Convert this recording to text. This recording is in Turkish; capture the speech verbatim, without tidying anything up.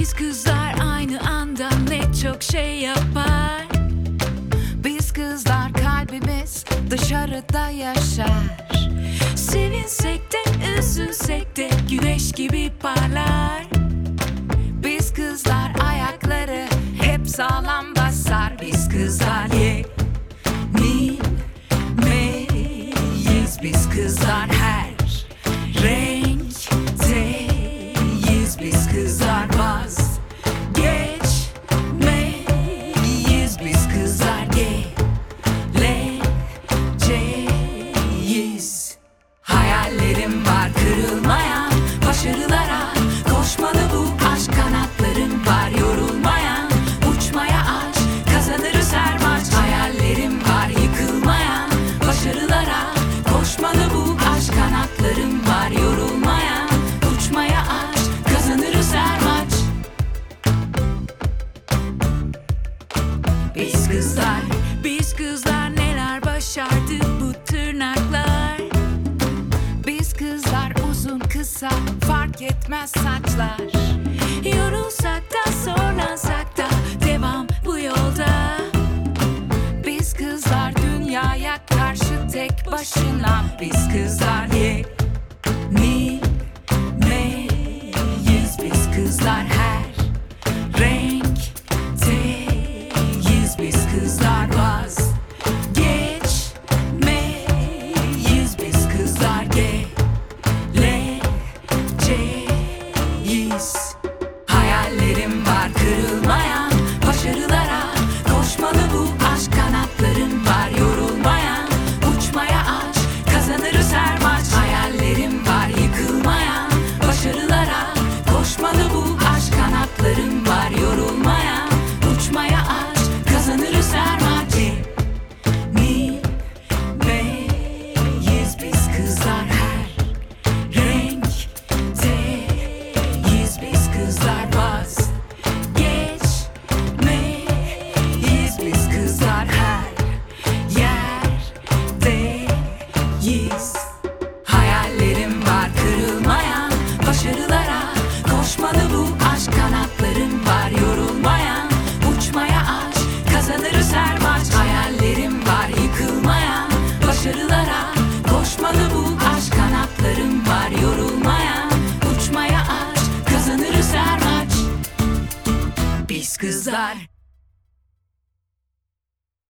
Biz kızlar aynı anda ne çok şey yapar. Biz kızlar kalbimiz dışarıda yaşar. Sevinsek de üzülsek de güneş gibi parlar. Biz kızlar ayakları hep sağlam basar. Biz kızlar yenimeyiz. Biz kızlar her renkteyiz. Biz kızlar vazgeçmeyiz. Biz kızlar geleceğiz. Hayallerim var kırılmayan, başarılara koşmalı bu aşk. Kanatlarım var yorulmayan, uçmaya aç, kazanırız her maç. Hayallerim var yıkılmayan, başarılara koşmalı bu aşk. Kanatlarım var yorulmayan, uçmaya aç, kazanırız her maç. Biz kızlar, Biz kızlar neler başardı bu tırnaklar. biz kızlar uzun kısa fark etmez saçlar. Yorulsak da zorlansak da devam bu yolda. Biz kızlar dünyaya karşı tek başına. Biz kızlar